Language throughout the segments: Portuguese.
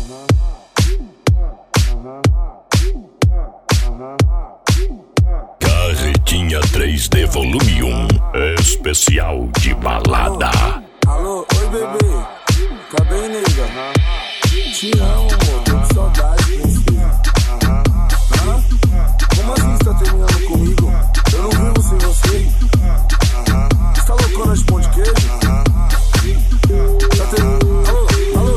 Carretinha 3D Volume 1, especial de balada. Alô, oi bebê, tá bem, nega? Te amo, amor, tô com saudade de você. Como assim você tá terminando comigo? Eu não vivo sem você. Você tá loucona de pão de queijo? Tá terminando. Alô?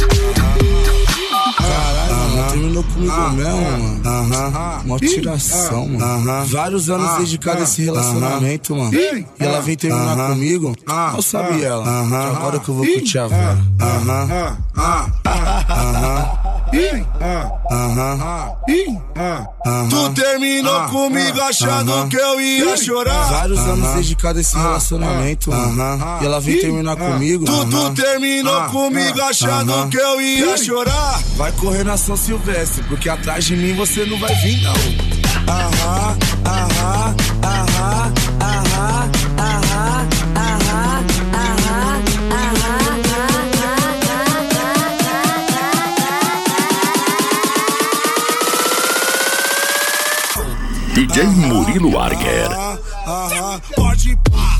Caralho, terminou comigo mesmo, mano. Mó tiração, mano. Vários anos dedicado a esse relacionamento, mano. E ela veio terminar comigo. Mal sabe ela. Que agora que eu vou curtir a velha. Tu terminou comigo achando que eu ia chorar. Vários anos dedicado a esse relacionamento, mano. E ela veio terminar comigo. Tu terminou comigo achando que eu ia chorar. Vai correr na São Silvestre, porque atrás de mim você não vai vir, não. DJ Murilo Arger. Pode pá.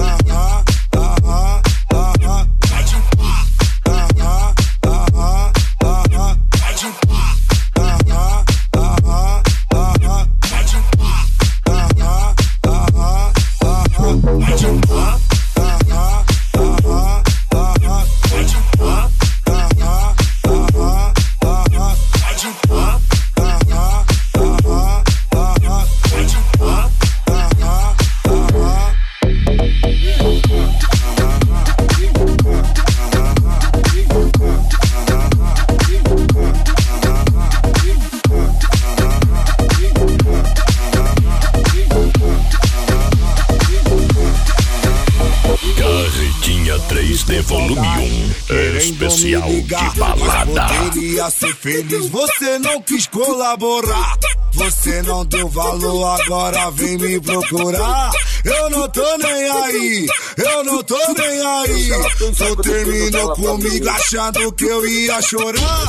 Carretinha 3D Volume 1, especial de balada. Poderia ser feliz, você não quis colaborar. Você não deu valor, agora vem me procurar. Eu não tô nem aí, eu não tô nem aí. Tu terminou comigo achando que eu ia chorar.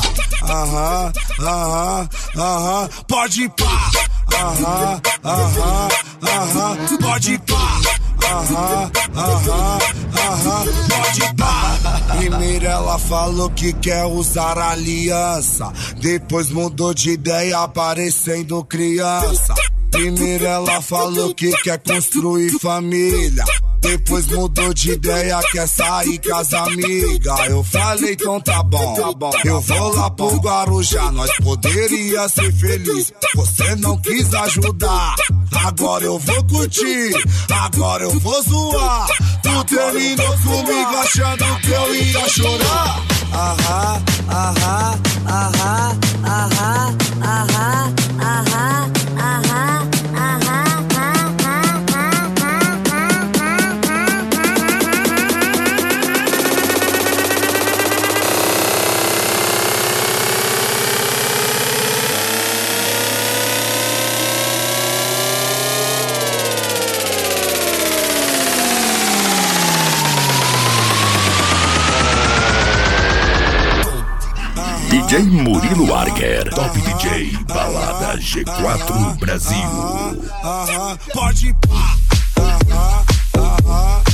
Pode pá. Pode pá. Pode pá. Primeiro ela falou que quer usar aliança, depois mudou de ideia parecendo criança. Primeiro ela falou que quer construir família, depois mudou de ideia, quer sair com as amigas. Eu falei, então tá bom, eu vou lá pro Guarujá, nós poderia ser feliz. Você não quis ajudar, agora eu vou curtir, agora eu vou zoar. Tu terminou comigo achando que eu ia chorar. DJ Murilo Arger, Top DJ, Balada G4 Brasil. Pode pá.